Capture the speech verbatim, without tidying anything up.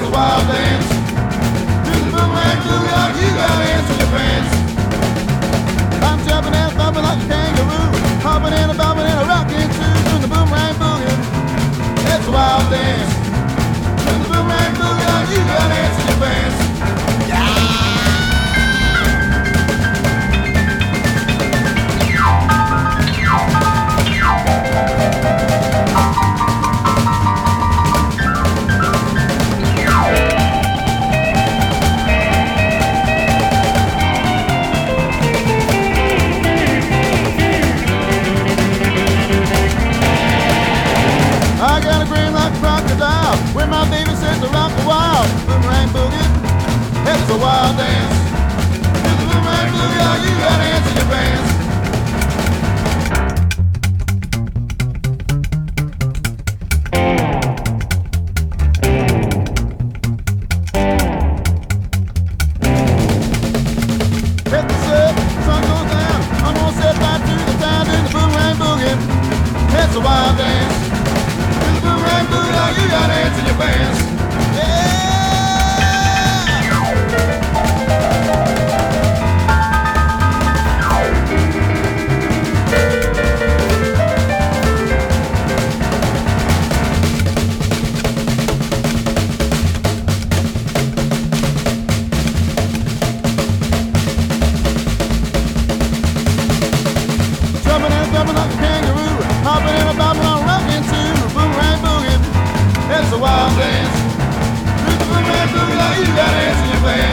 a wild dance. To the boomerang boogie, you gotta answer your pants. I'm jumping and bumping like a kangaroo, hopping and a bobbing and a rocking too. To the boomerang boogie, it's a wild dance. To the boomerang boogie, you gotta answer your pants. I got a grin like a crocodile when my baby says to rock a wild boomerang boogie. It's a wild dance. To the boomerang boogie, you gotta answer your pants. Hit the surf, sun goes down. I'm gonna set right to the town in the boomerang boogie. It's a wild dance. Boomerang boogie, you gotta answer your pants. Yeah! Jumping and jumping like a kangaroo, hopping and a bobbing on rocking too. Boomerang boogie, it's a wild dance. To the boomerang boogie, you gotta answer your pants.